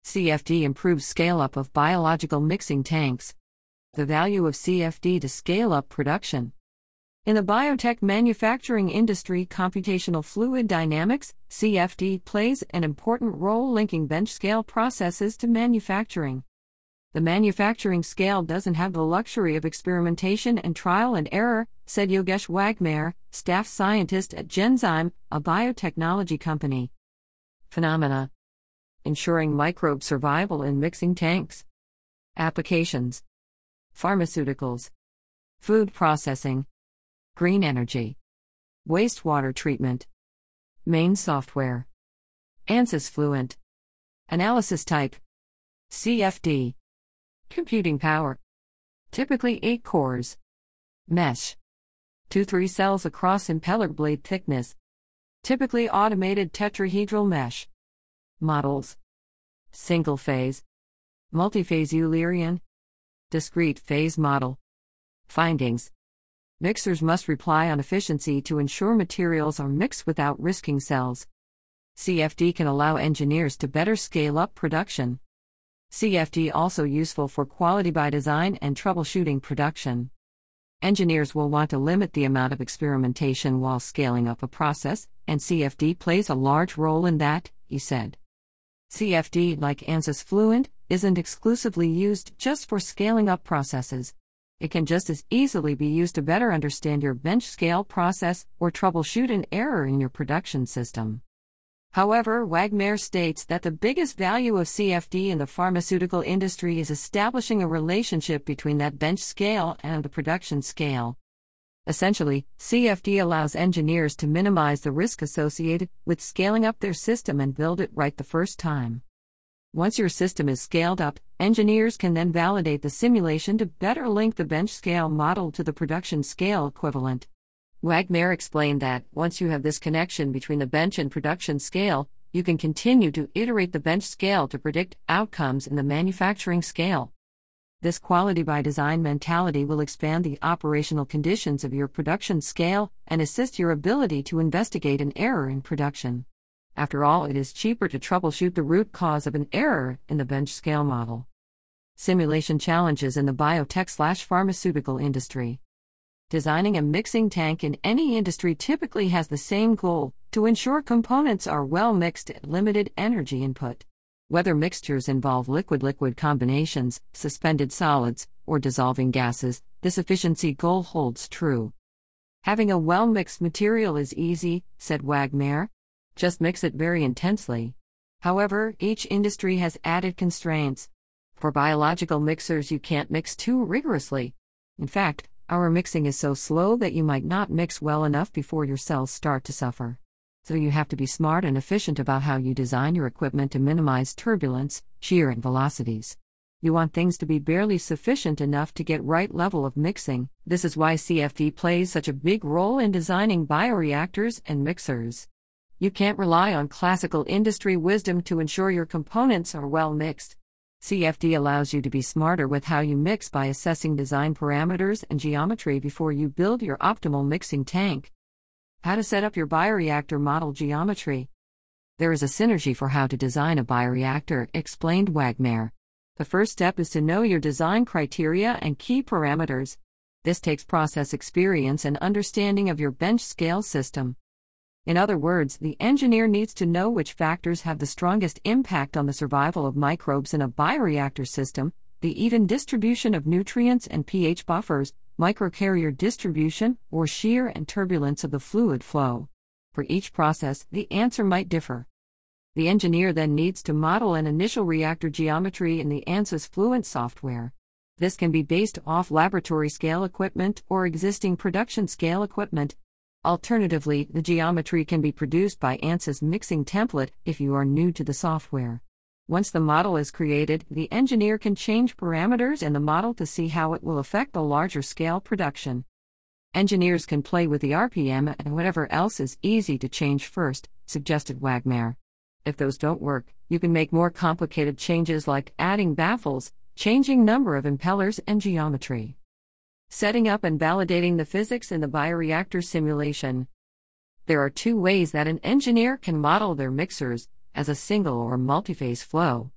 CFD improves scale-up of biological mixing tanks. The value of CFD to scale up production. In the biotech manufacturing industry, computational fluid dynamics, CFD, plays an important role linking bench-scale processes to manufacturing. The manufacturing scale doesn't have the luxury of experimentation and trial and error, said Yogesh Wagmare, staff scientist at Genzyme, a biotechnology company. Phenomena: ensuring microbe survival in mixing tanks. Applications: pharmaceuticals, food processing, green energy, wastewater treatment. Main software: ANSYS Fluent. Analysis type: CFD. Computing power: typically 8 cores. Mesh: 2-3 cells across impeller blade thickness. Typically automated tetrahedral mesh. Models: single phase, multi-phase Eulerian, discrete phase model. Findings: mixers must rely on efficiency to ensure materials are mixed without risking cells. CFD can allow engineers to better scale up production. CFD also useful for quality by design and troubleshooting production. Engineers will want to limit the amount of experimentation while scaling up a process, and CFD plays a large role in that, he said. CFD, like ANSYS Fluent, isn't exclusively used just for scaling up processes. It can just as easily be used to better understand your bench scale process or troubleshoot an error in your production system. However, Wagmare states that the biggest value of CFD in the pharmaceutical industry is establishing a relationship between that bench scale and the production scale. Essentially, CFD allows engineers to minimize the risk associated with scaling up their system and build it right the first time. Once your system is scaled up, engineers can then validate the simulation to better link the bench scale model to the production scale equivalent. Wagmare explained that, once you have this connection between the bench and production scale, you can continue to iterate the bench scale to predict outcomes in the manufacturing scale. This quality by design mentality will expand the operational conditions of your production scale and assist your ability to investigate an error in production. After all, it is cheaper to troubleshoot the root cause of an error in the bench scale model. Simulation challenges in the biotech/pharmaceutical industry. Designing a mixing tank in any industry typically has the same goal: to ensure components are well mixed at limited energy input. Whether mixtures involve liquid-liquid combinations, suspended solids, or dissolving gases, this efficiency goal holds true. Having a well-mixed material is easy, said Wagmare. Just mix it very intensely. However, each industry has added constraints. For biological mixers, you can't mix too rigorously. In fact, our mixing is so slow that you might not mix well enough before your cells start to suffer. So you have to be smart and efficient about how you design your equipment to minimize turbulence, shear, and velocities. You want things to be barely sufficient enough to get right level of mixing. This is why CFD plays such a big role in designing bioreactors and mixers. You can't rely on classical industry wisdom to ensure your components are well mixed. CFD allows you to be smarter with how you mix by assessing design parameters and geometry before you build your optimal mixing tank. How to set up your bioreactor model geometry. There is a synergy for how to design a bioreactor, explained Wagmare. The first step is to know your design criteria and key parameters. This takes process experience and understanding of your bench scale system. In other words, the engineer needs to know which factors have the strongest impact on the survival of microbes in a bioreactor system, the even distribution of nutrients and pH buffers, microcarrier distribution, or shear and turbulence of the fluid flow. For each process, the answer might differ. The engineer then needs to model an initial reactor geometry in the ANSYS Fluent software. This can be based off laboratory scale equipment or existing production scale equipment. Alternatively, the geometry can be produced by ANSYS Mixing Template if you are new to the software. Once the model is created, the engineer can change parameters in the model to see how it will affect the larger scale production. Engineers can play with the RPM and whatever else is easy to change first, suggested Wagmare. If those don't work, you can make more complicated changes like adding baffles, changing number of impellers, and geometry. Setting up and validating the physics in the bioreactor simulation. There are 2 ways that an engineer can model their mixers, as a single or multiphase flow.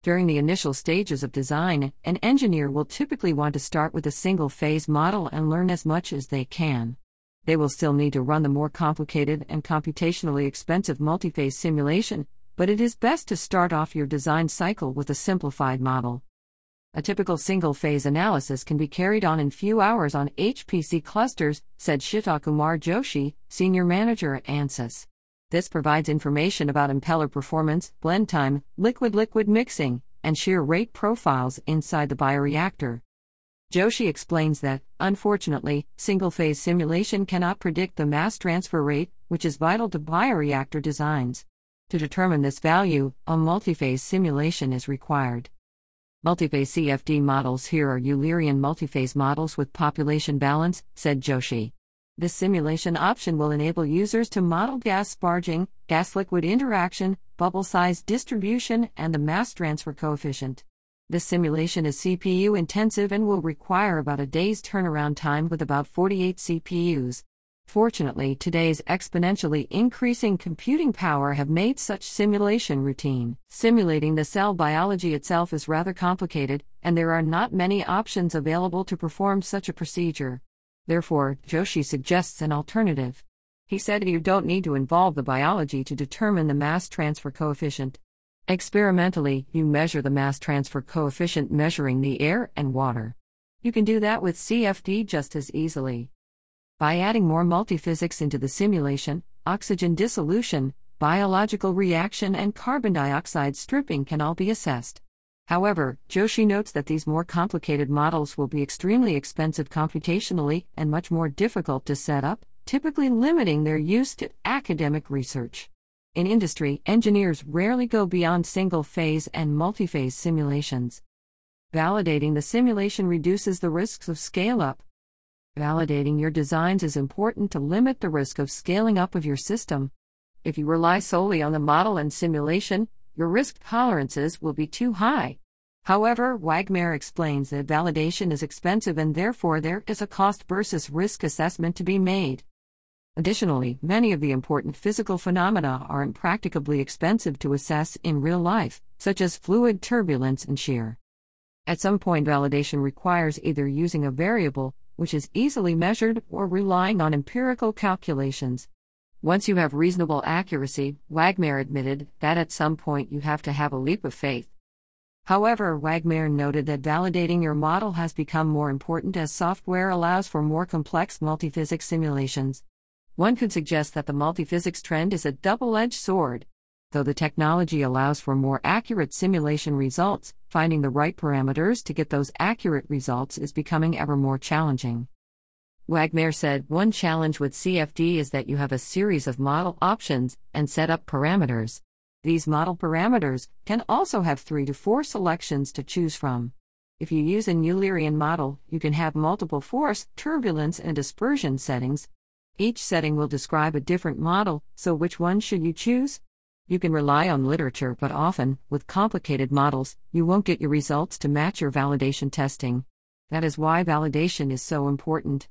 During the initial stages of design, an engineer will typically want to start with a single-phase model and learn as much as they can. They will still need to run the more complicated and computationally expensive multi-phase simulation, but it is best to start off your design cycle with a simplified model. A typical single-phase analysis can be carried on in few hours on HPC clusters, said Shitakumar Joshi, senior manager at Ansys. This provides information about impeller performance, blend time, liquid-liquid mixing, and shear rate profiles inside the bioreactor. Joshi explains that, unfortunately, single-phase simulation cannot predict the mass transfer rate, which is vital to bioreactor designs. To determine this value, a multi-phase simulation is required. Multi-phase CFD models. Here are Eulerian multi-phase models with population balance, said Joshi. This simulation option will enable users to model gas sparging, gas-liquid interaction, bubble size distribution, and the mass transfer coefficient. This simulation is CPU intensive and will require about a day's turnaround time with about 48 CPUs. Fortunately, today's exponentially increasing computing power have made such simulation routine. Simulating the cell biology itself is rather complicated, and there are not many options available to perform such a procedure. Therefore, Joshi suggests an alternative. He said you don't need to involve the biology to determine the mass transfer coefficient. Experimentally, you measure the mass transfer coefficient measuring the air and water. You can do that with CFD just as easily. By adding more multiphysics into the simulation, oxygen dissolution, biological reaction, and carbon dioxide stripping can all be assessed. However, Joshi notes that these more complicated models will be extremely expensive computationally and much more difficult to set up, typically limiting their use to academic research. In industry, engineers rarely go beyond single-phase and multi-phase simulations. Validating the simulation reduces the risks of scale-up. Validating your designs is important to limit the risk of scaling up of your system. If you rely solely on the model and simulation, your risk tolerances will be too high. However, Wagner explains that validation is expensive and therefore there is a cost versus risk assessment to be made. Additionally, many of the important physical phenomena are impracticably expensive to assess in real life, such as fluid turbulence and shear. At some point, validation requires either using a variable, which is easily measured, or relying on empirical calculations. Once you have reasonable accuracy, Wagner admitted that at some point you have to have a leap of faith. However, Wagner noted that validating your model has become more important as software allows for more complex multiphysics simulations. One could suggest that the multiphysics trend is a double-edged sword. Though the technology allows for more accurate simulation results, finding the right parameters to get those accurate results is becoming ever more challenging. Wagner said one challenge with CFD is that you have a series of model options and setup parameters. These model parameters can also have 3 to 4 selections to choose from. If you use an Eulerian model, you can have multiple force, turbulence, and dispersion settings. Each setting will describe a different model, so which one should you choose? You can rely on literature, but often, with complicated models, you won't get your results to match your validation testing. That is why validation is so important.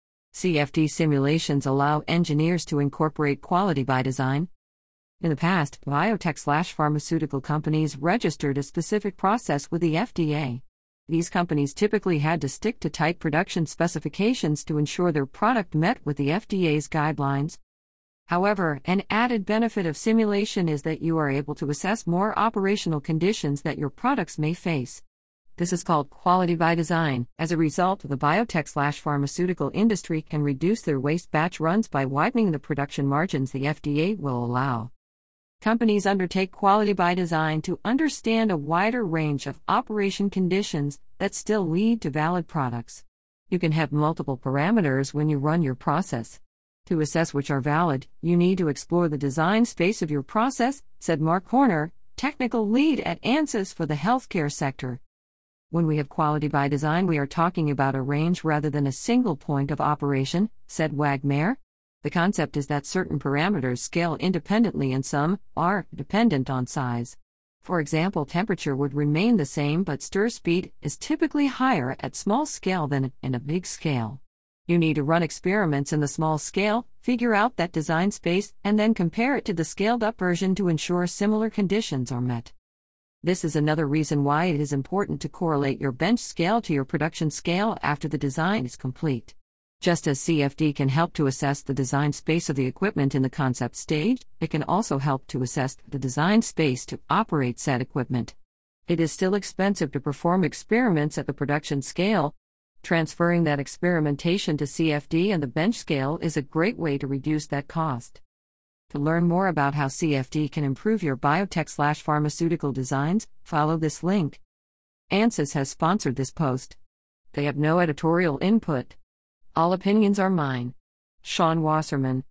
CFD simulations allow engineers to incorporate quality by design. In the past, biotech/pharmaceutical companies registered a specific process with the FDA. These companies typically had to stick to tight production specifications to ensure their product met with the FDA's guidelines. However, an added benefit of simulation is that you are able to assess more operational conditions that your products may face. This is called quality by design. As a result, the biotech/pharmaceutical industry can reduce their waste batch runs by widening the production margins the FDA will allow. Companies undertake quality by design to understand a wider range of operation conditions that still lead to valid products. You can have multiple parameters when you run your process. To assess which are valid, you need to explore the design space of your process, said Mark Horner, technical lead at Ansys for the healthcare sector. When we have quality by design, we are talking about a range rather than a single point of operation, said Wagner. The concept is that certain parameters scale independently and some are dependent on size. For example, temperature would remain the same, but stir speed is typically higher at small scale than in a big scale. You need to run experiments in the small scale, figure out that design space, and then compare it to the scaled-up version to ensure similar conditions are met. This is another reason why it is important to correlate your bench scale to your production scale after the design is complete. Just as CFD can help to assess the design space of the equipment in the concept stage, it can also help to assess the design space to operate said equipment. It is still expensive to perform experiments at the production scale. Transferring that experimentation to CFD and the bench scale is a great way to reduce that cost. To learn more about how CFD can improve your biotech/pharmaceutical designs, follow this link. ANSYS has sponsored this post. They have no editorial input. All opinions are mine. Sean Wasserman.